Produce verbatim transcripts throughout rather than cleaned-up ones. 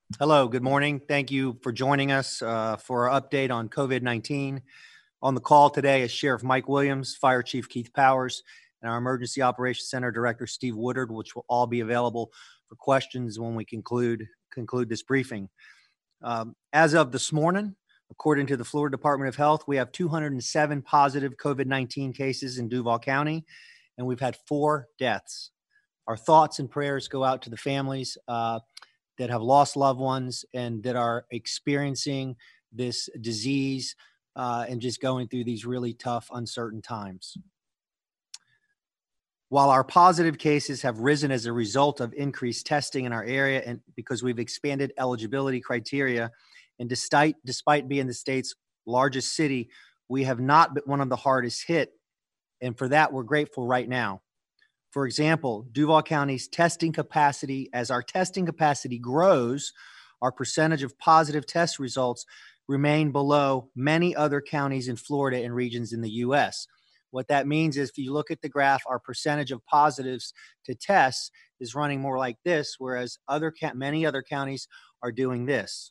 Hello, good morning. Thank you for joining us uh, for our update on COVID nineteen. On the call today is Sheriff Mike Williams, Fire Chief Keith Powers, and our Emergency Operations Center Director Steve Woodard, which will all be available for questions when we conclude conclude this briefing. Um, as of this morning, according to the Florida Department of Health, we have two hundred seven positive COVID nineteen cases in Duval County, and we've had four deaths. Our thoughts and prayers go out to the families uh, that have lost loved ones and that are experiencing this disease uh, and just going through these really tough, uncertain times. While our positive cases have risen as a result of increased testing in our area and because we've expanded eligibility criteria, and despite, despite being the state's largest city, we have not been one of the hardest hit. And for that, we're grateful right now. For example, Duval County's testing capacity, as our testing capacity grows, our percentage of positive test results remain below many other counties in Florida and regions in the U S. What that means is if you look at the graph, our percentage of positives to tests is running more like this, whereas other many other counties are doing this.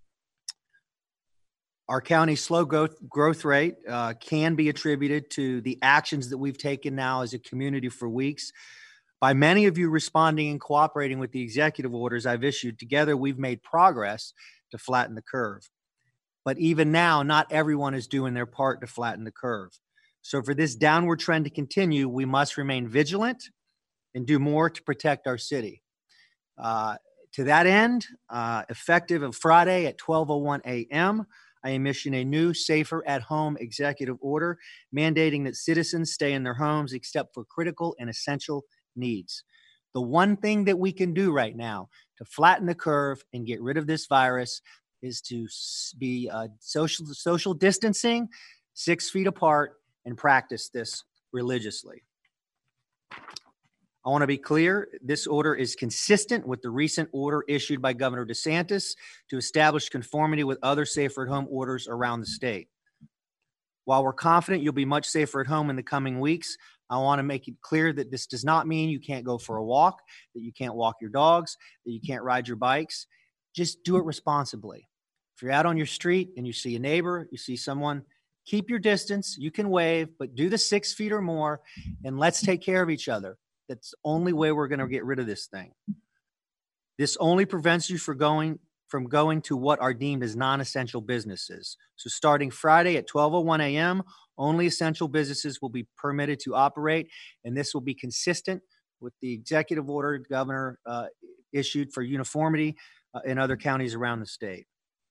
Our county's slow growth, growth rate uh, can be attributed to the actions that we've taken now as a community for weeks. By many of you responding and cooperating with the executive orders I've issued, together we've made progress to flatten the curve. But even now, not everyone is doing their part to flatten the curve. So for this downward trend to continue, we must remain vigilant and do more to protect our city. Uh, to that end, uh, effective of Friday at twelve oh one a m, I am issuing a new Safer at Home executive order mandating that citizens stay in their homes except for critical and essential needs. The one thing that we can do right now to flatten the curve and get rid of this virus is to be uh, social, social distancing, six feet apart, and practice this religiously. I want to be clear, this order is consistent with the recent order issued by Governor DeSantis to establish conformity with other safer at home orders around the state. While we're confident you'll be much safer at home in the coming weeks, I want to make it clear that this does not mean you can't go for a walk, that you can't walk your dogs, that you can't ride your bikes. Just do it responsibly. If you're out on your street and you see a neighbor, you see someone, keep your distance. You can wave, but do the six feet or more, and let's take care of each other. That's the only way we're going to get rid of this thing. This only prevents you from going, from going to what are deemed as non-essential businesses. So starting Friday at twelve oh one a m, only essential businesses will be permitted to operate, and this will be consistent with the executive order the governor uh, issued for uniformity uh, in other counties around the state.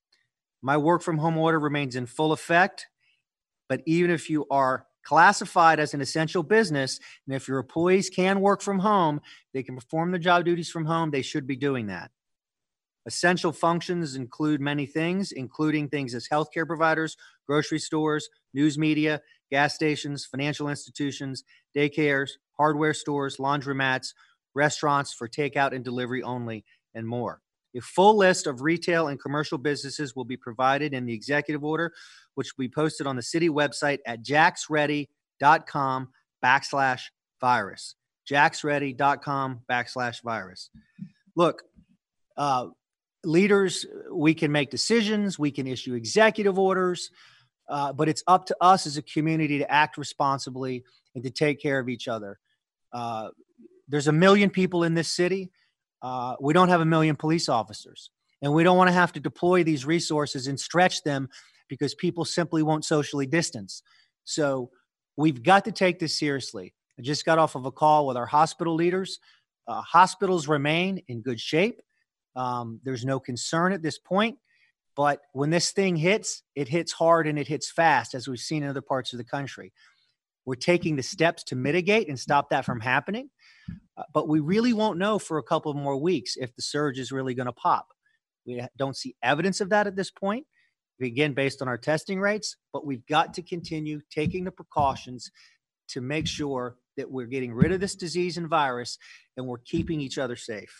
My work from home order remains in full effect, but even if you are classified as an essential business, and if your employees can work from home, they can perform their job duties from home, they should be doing that. Essential functions include many things, including things as healthcare providers, grocery stores, news media, gas stations, financial institutions, daycares, hardware stores, laundromats, restaurants for takeout and delivery only, and more. A full list of retail and commercial businesses will be provided in the executive order, which will be posted on the city website at jacksready.com backslash virus. jacksready.com backslash virus. Look, uh, leaders, we can make decisions, we can issue executive orders, uh, but it's up to us as a community to act responsibly and to take care of each other. Uh, there's a million people in this city. Uh, we don't have a million police officers, and we don't want to have to deploy these resources and stretch them because people simply won't socially distance. So we've got to take this seriously. I just got off of a call with our hospital leaders. Uh, hospitals remain in good shape. Um, there's no concern at this point, but when this thing hits, it hits hard and it hits fast, as we've seen in other parts of the country. We're taking the steps to mitigate and stop that from happening. Uh, but we really won't know for a couple of more weeks if the surge is really going to pop. We don't see evidence of that at this point, again, based on our testing rates, but we've got to continue taking the precautions to make sure that we're getting rid of this disease and virus and we're keeping each other safe.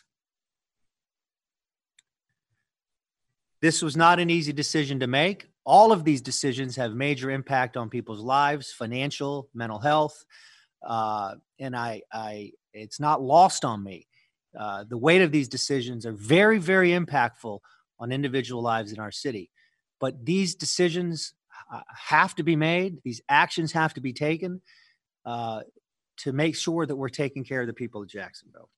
This was not an easy decision to make. All of these decisions have major impact on people's lives, financial, mental health, uh, and I, I, it's not lost on me uh, the weight of these decisions are very, very impactful on individual lives in our city. But these decisions uh, have to be made. These actions have to be taken uh, to make sure that we're taking care of the people of Jacksonville.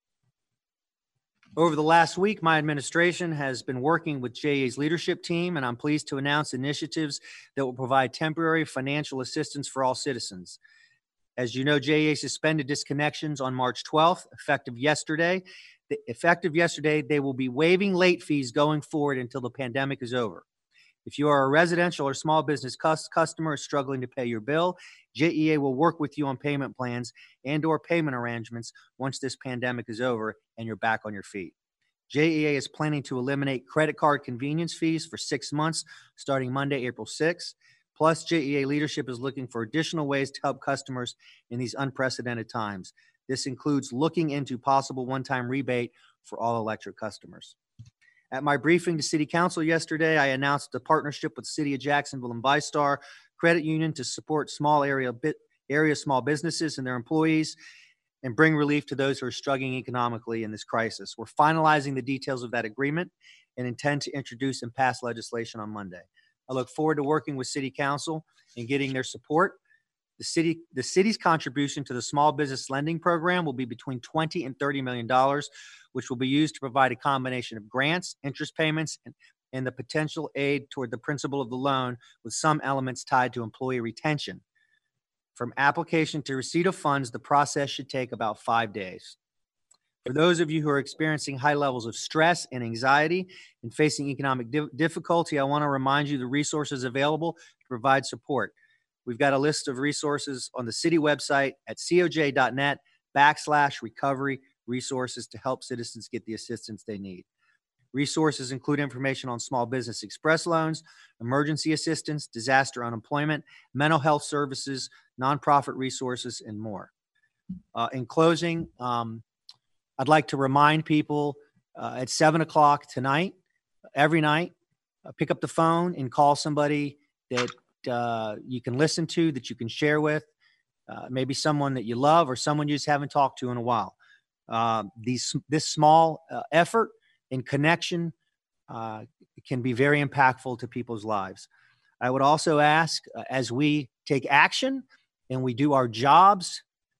Over the last week, my administration has been working with J E A's leadership team, and I'm pleased to announce initiatives that will provide temporary financial assistance for all citizens. As you know, J E A suspended disconnections on March twelfth, effective yesterday. The, effective yesterday, they will be waiving late fees going forward until the pandemic is over. If you are a residential or small business cus- customer struggling to pay your bill, J E A will work with you on payment plans and or payment arrangements once this pandemic is over and you're back on your feet. J E A is planning to eliminate credit card convenience fees for six months starting Monday, April sixth. Plus, J E A leadership is looking for additional ways to help customers in these unprecedented times. This includes looking into possible one-time rebate for all electric customers. At my briefing to City Council yesterday, I announced a partnership with City of Jacksonville and VyStar Credit Union to support small area bit, area small businesses and their employees and bring relief to those who are struggling economically in this crisis. We're finalizing the details of that agreement and intend to introduce and pass legislation on Monday. I look forward to working with City Council and getting their support. The city, the city's contribution to the small business lending program will be between twenty and thirty million dollars, which will be used to provide a combination of grants, interest payments, and, and the potential aid toward the principal of the loan, with some elements tied to employee retention. From application to receipt of funds, the process should take about five days. For those of you who are experiencing high levels of stress and anxiety and facing economic di- difficulty, I want to remind you the resources available to provide support. We've got a list of resources on the city website at coj.net backslash recovery resources to help citizens get the assistance they need. Resources include information on small business express loans, emergency assistance, disaster unemployment, mental health services, nonprofit resources, and more. Uh, in closing, um, I'd like to remind people uh, at seven o'clock tonight, every night, uh, pick up the phone and call somebody that uh, you can listen to, that you can share with, uh, maybe someone that you love or someone you just haven't talked to in a while. Uh, these, this small uh, effort and connection uh, can be very impactful to people's lives. I would also ask, uh, as we take action and we do our jobs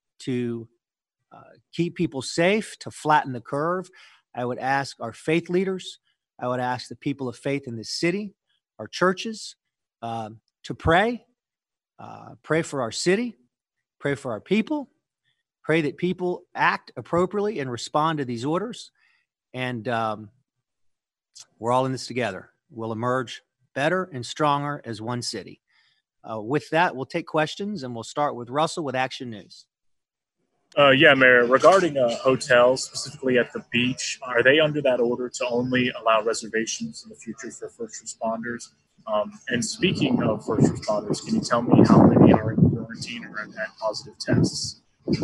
to uh, keep people safe, to flatten the curve, I would ask our faith leaders, I would ask the people of faith in this city, our churches, uh, to pray, uh, pray for our city, pray for our people, pray that people act appropriately and respond to these orders. And um, we're all in this together. We'll emerge better and stronger as one city. Uh, with that, we'll take questions, and we'll start with Russell with Action News. Uh, yeah, Mayor, regarding uh, hotels, specifically at the beach, are they under that order to only allow reservations in the future for first responders? Um, and speaking of first responders, can you tell me how many are in quarantine or have had positive tests?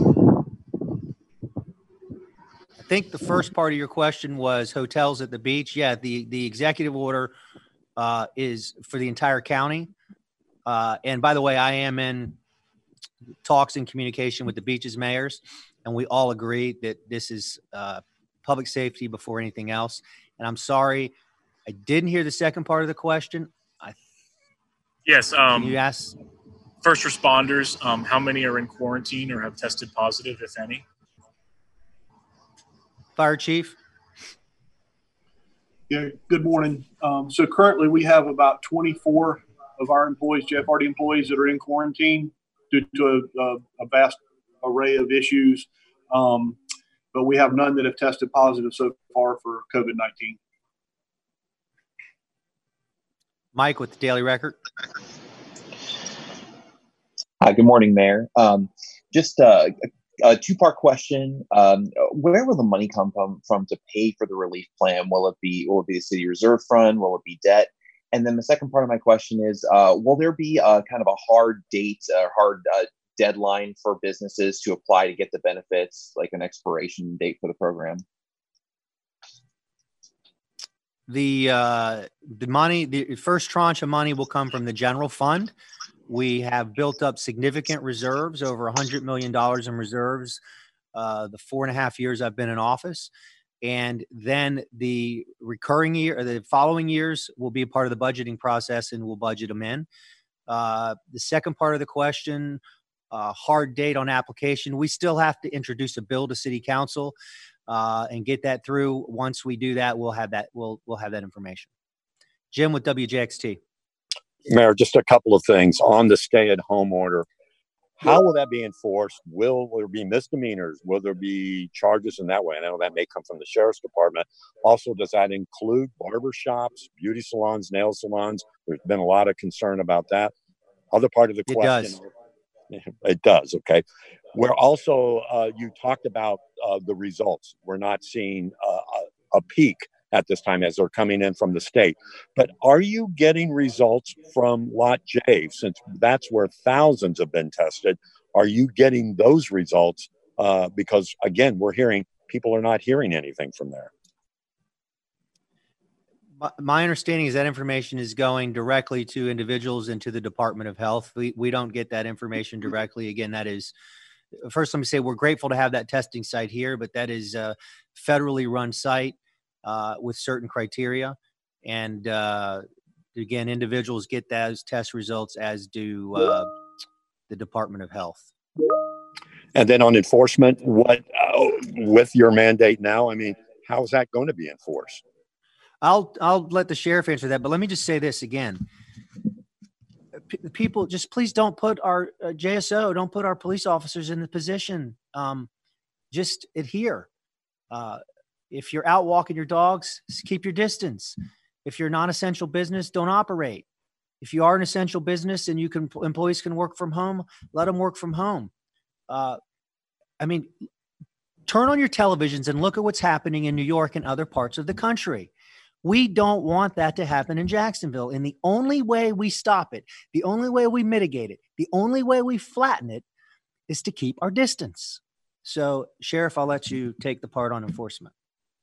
I think the first part of your question was hotels at the beach. Yeah, the, the executive order uh, is for the entire county. Uh, and by the way, I am in talks and communication with the beaches mayors, and we all agree that this is uh, public safety before anything else. And I'm sorry, I didn't hear the second part of the question. I, yes. Um, can you ask? First responders, um, how many are in quarantine or have tested positive, if any? Fire Chief. Yeah, good morning. Um, so currently we have about twenty-four of our employees, J F R D employees, that are in quarantine due to a, a, a vast array of issues. Um, but we have none that have tested positive so far for COVID nineteen. Mike with the Daily Record. Hi, good morning, Mayor. Um, just uh, a two-part question. Um, where will the money come from, from to pay for the relief plan? Will it be will it be the city reserve fund? Will it be debt? And then the second part of my question is, uh, will there be a kind of a hard date, a hard uh, deadline for businesses to apply to get the benefits, like an expiration date for the program? The uh, the money, the first tranche of money will come from the general fund. We have built up significant reserves, over one hundred million dollars in reserves uh, the four and a half years I've been in office. And then the recurring year or the following years will be a part of the budgeting process, and we'll budget them in. Uh, the second part of the question, uh, hard date on application. We still have to introduce a bill to City Council uh, and get that through. Once we do that, we'll have that. We'll we'll have that information. Jim with W J X T. Mayor, just a couple of things on the stay-at-home order. How will that be enforced? Will there be misdemeanors? Will there be charges in that way? I know that may come from the sheriff's department. Also, does that include barber shops, beauty salons, nail salons? There's been a lot of concern about that. Other part of the It question. does. It does. Okay. We're also, uh, you talked about uh, the results. We're not seeing uh, a, a peak at this time as they're coming in from the state. But are you getting results from Lot J, since that's where thousands have been tested? Are you getting those results? Uh, because, again, we're hearing people are not hearing anything from there. My, my understanding is that information is going directly to individuals and to the Department of Health. We, we don't get that information directly. Again, that is, first let me say we're grateful to have that testing site here, but that is a federally run site. Uh, with certain criteria. And uh, again, individuals get those test results, as do uh, the Department of Health. And then on enforcement, what uh, with your mandate now, I mean, how is that going to be enforced? I'll, I'll let the sheriff answer that, but let me just say this again. P- people, just please don't put our uh, J S O, don't put our police officers in the position. Um, just adhere. Uh, If you're out walking your dogs, keep your distance. If you're non-essential business, don't operate. If you are an essential business and you can, employees can work from home, let them work from home. Uh, I mean, turn on your televisions and look at what's happening in New York and other parts of the country. We don't want that to happen in Jacksonville. And the only way we stop it, the only way we mitigate it, the only way we flatten it is to keep our distance. So, Sheriff, I'll let you take the part on enforcement.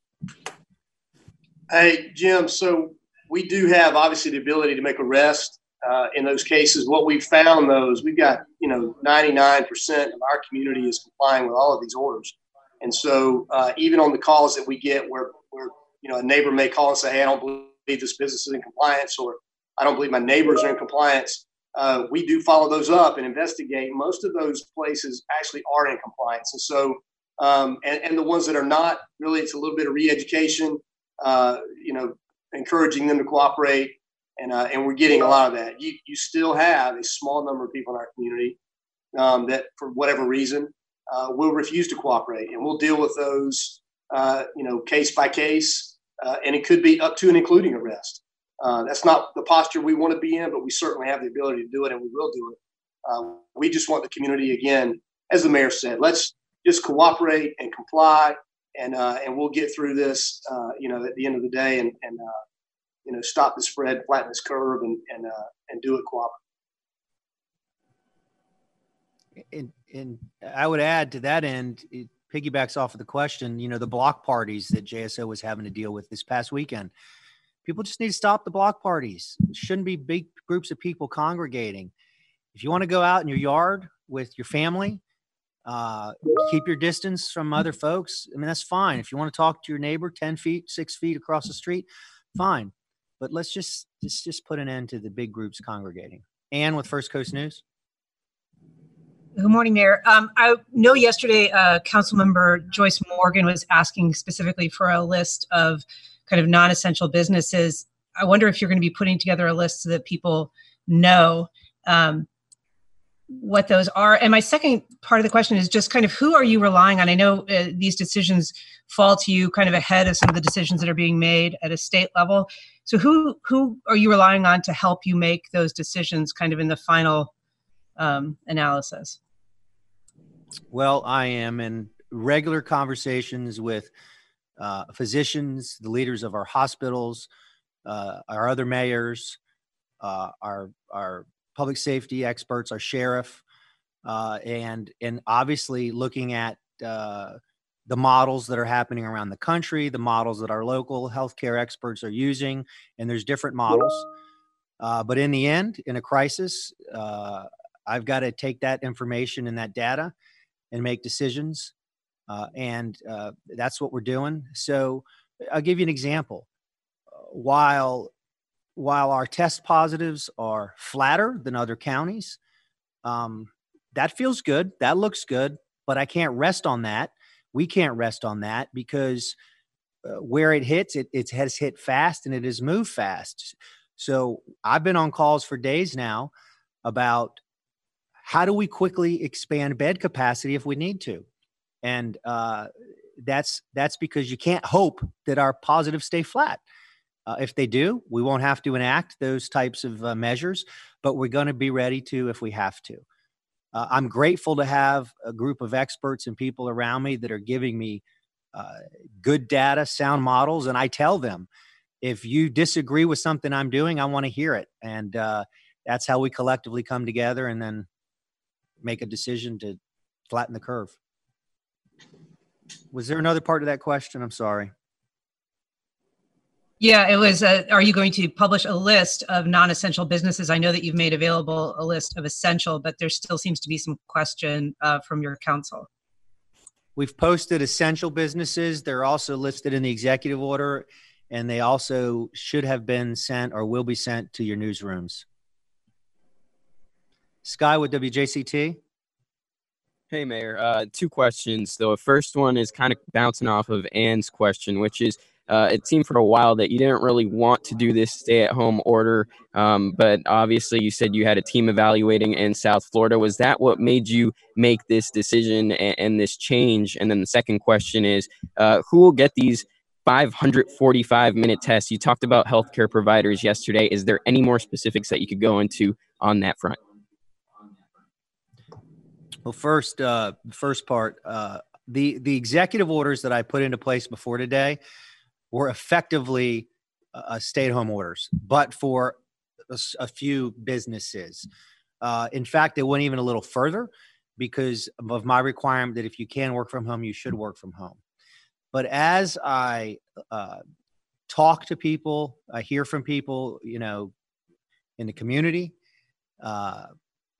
Hey, Jim, so we do have obviously the ability to make arrests uh, in those cases. What we've found, though, is we've got, you know, ninety-nine percent of our community is complying with all of these orders. And so uh, even on the calls that we get where, where, you know, a neighbor may call and say, hey, I don't believe this business is in compliance, or I don't believe my neighbors are in compliance, uh, we do follow those up and investigate. Most of those places actually are in compliance. And so Um, and, and the ones that are not, really, it's a little bit of re-education, uh, you know, encouraging them to cooperate. And, uh, and we're getting a lot of that. You, you still have a small number of people in our community um, that, for whatever reason, uh, will refuse to cooperate. And we'll deal with those, uh, you know, case by case. Uh, and it could be up to and including arrest. Uh, that's not the posture we want to be in, but we certainly have the ability to do it, and we will do it. Uh, we just want the community, again, as the mayor said, let's just cooperate and comply, and uh, and we'll get through this, uh, you know, at the end of the day, and and uh, you know, stop the spread, flatten this curve, and and uh, and do it cooperatively. And, and I would add to that end, it piggybacks off of the question, you know, the block parties that J S O was having to deal with this past weekend. People just need to stop the block parties. It shouldn't be big groups of people congregating. If you want to go out in your yard with your family, uh, keep your distance from other folks. I mean, that's fine. If you want to talk to your neighbor ten feet, six feet across the street, fine. But let's just, just, just put an end to the big groups congregating. Ann with First Coast News. Good morning, Mayor. Um, I know yesterday, uh, Councilmember Joyce Morgan was asking specifically for a list of kind of non-essential businesses. I wonder if you're going to be putting together a list so that people know um, what those are. And my second part of the question is just kind of who are you relying on? I know uh, these decisions fall to you kind of ahead of some of the decisions that are being made at a state level. So who who are you relying on to help you make those decisions kind of in the final um, analysis? Well, I am in regular conversations with uh, physicians, the leaders of our hospitals, uh, our other mayors, uh, our our public safety experts, our sheriff, uh, and and obviously looking at uh, the models that are happening around the country, the models that our local healthcare experts are using, and there's different models. Uh, but in the end, in a crisis, uh, I've got to take that information and that data and make decisions. Uh, and uh, that's what we're doing. So I'll give you an example. While while our test positives are flatter than other counties, um, that feels good. That looks good, but I can't rest on that. We can't rest on that because uh, where it hits, it, it has hit fast and it has moved fast. So I've been on calls for days now about how do we quickly expand bed capacity if we need to. And uh, that's that's because you can't hope that our positives stay flat. Uh, if they do, we won't have to enact those types of uh, measures, but we're going to be ready to if we have to. Uh, I'm grateful to have a group of experts and people around me that are giving me uh, good data, sound models, and I tell them, if you disagree with something I'm doing, I want to hear it. And uh, that's how we collectively come together and then make a decision to flatten the curve. Was there another part of that question? I'm sorry. Yeah, it was, uh, are you going to publish a list of non-essential businesses? I know that you've made available a list of essential, but there still seems to be some question uh, from your council. We've posted essential businesses. They're also listed in the executive order, and they also should have been sent or will be sent to your newsrooms. Sky with W J C T. Hey, Mayor. Uh, two questions. The first one is kind of bouncing off of Ann's question, which is, Uh, it seemed for a while that you didn't really want to do this stay-at-home order, um, but obviously you said you had a team evaluating in South Florida. Was that what made you make this decision and, and this change? And then the second question is, uh, who will get these five hundred forty-five minute tests? You talked about healthcare providers yesterday. Is there any more specifics that you could go into on that front? Well, first, uh, first part, uh, the the executive orders that I put into place before today were effectively uh, stay-at-home orders, but for a, a few businesses. Uh, in fact, they went even a little further because of my requirement that if you can work from home, you should work from home. But as I uh, talk to people, I hear from people, you know, in the community, uh,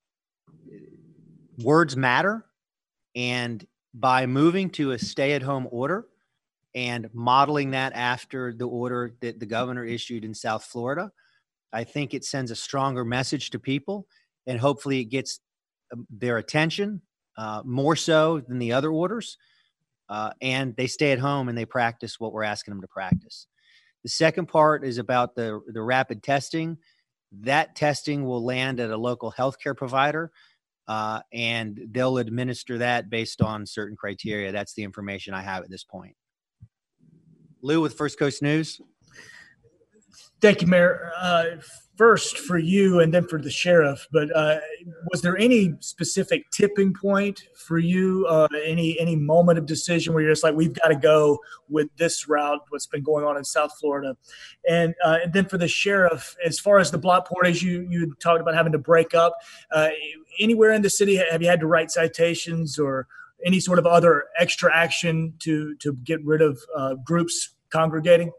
words matter. And by moving to a stay-at-home order, and modeling that after the order that the governor issued in South Florida, I think it sends a stronger message to people, and hopefully it gets their attention uh, more so than the other orders, uh, and they stay at home and they practice what we're asking them to practice. The second part is about the, the rapid testing. That testing will land at a local healthcare provider, uh, and they'll administer that based on certain criteria. That's the information I have at this point. Lou with First Coast News. Thank you, Mayor. Uh, first for you and then for the sheriff, but uh, was there any specific tipping point for you, uh, any any moment of decision where you're just like, we've got to go with this route, what's been going on in South Florida? And, uh, and then for the sheriff, as far as the block parties, you, you talked about having to break up. Uh, anywhere in the city, have you had to write citations or any sort of other extra action to to get rid of uh, groups congregating?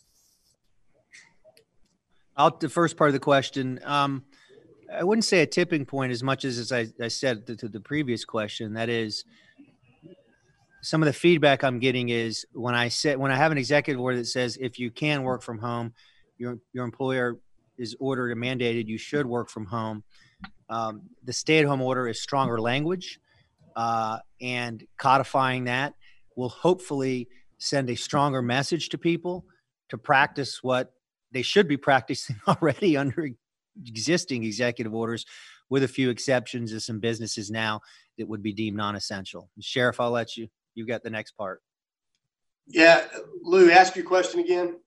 I'll the first part of the question. Um, I wouldn't say a tipping point as much as, as I, I said to, to the previous question. That is, some of the feedback I'm getting is when I say when I have an executive order that says if you can work from home, your your employer is ordered and mandated you should work from home. Um, the stay-at-home order is stronger language. Uh, and codifying that will hopefully send a stronger message to people to practice what they should be practicing already under existing executive orders, with a few exceptions of some businesses now that would be deemed non-essential. Sheriff, I'll let you, you've got the next part. Yeah, Lou, ask your question again.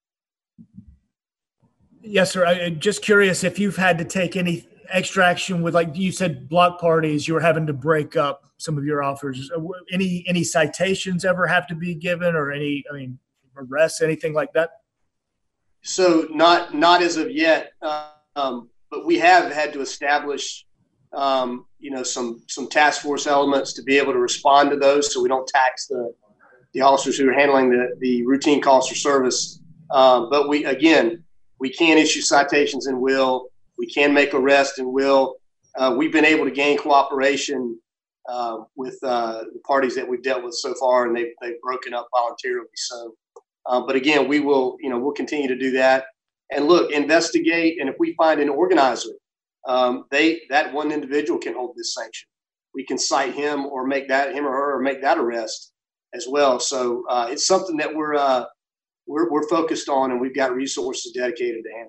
Yes, sir. I'm just curious if you've had to take any extra action with, like you said, block parties, you were having to break up some of your offers. Any any citations ever have to be given, or any, I mean, arrests, anything like that? So not not as of yet, uh, um, but we have had to establish, um, you know, some some task force elements to be able to respond to those, so we don't tax the the officers who are handling the the routine calls for service. Um, but we again, we can issue citations and will. We can make arrests and will. Uh, we've been able to gain cooperation uh, with uh, the parties that we've dealt with so far, and they've, they've broken up voluntarily. So, uh, but again, we will, you know, we'll continue to do that. And look, investigate, and if we find an organizer, um, they that one individual can hold this sanction. We can cite him or make that him or her or make that arrest as well. So uh, it's something that we're uh, we're we're focused on, and we've got resources dedicated to handle.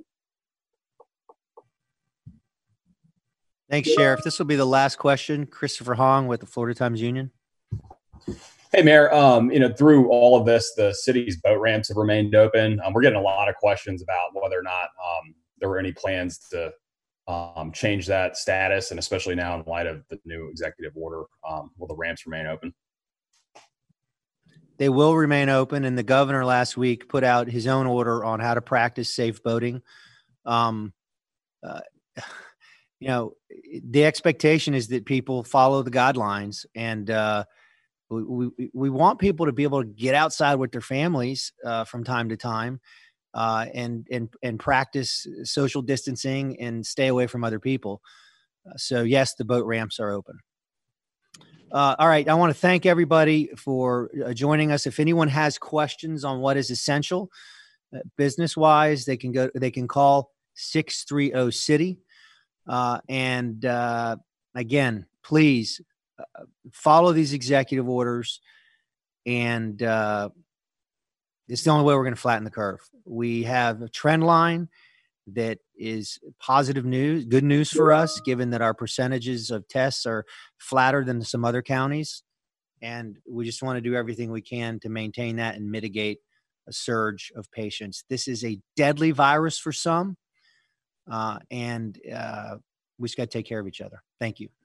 Thanks, Sheriff. This will be the last question. Christopher Hong with the Florida Times Union. Hey, Mayor. Um, you know, through all of this, the city's boat ramps have remained open. Um, we're getting a lot of questions about whether or not um, there were any plans to um, change that status, and especially now in light of the new executive order, um, will the ramps remain open? They will remain open, and the governor last week put out his own order on how to practice safe boating. Um, uh, you know, the expectation is that people follow the guidelines, and uh, we, we, we want people to be able to get outside with their families uh, from time to time uh, and, and, and practice social distancing and stay away from other people. Uh, so yes, the boat ramps are open. Uh, all right. I want to thank everybody for uh, joining us. If anyone has questions on what is essential uh, business wise, they can go, they can call six three zero city. Uh, and uh, again, please uh, follow these executive orders. And uh, it's the only way we're going to flatten the curve. We have a trend line that is positive news, good news for us, given that our percentages of tests are flatter than some other counties. And we just want to do everything we can to maintain that and mitigate a surge of patients. This is a deadly virus for some. Uh, and uh, we just got to take care of each other. Thank you.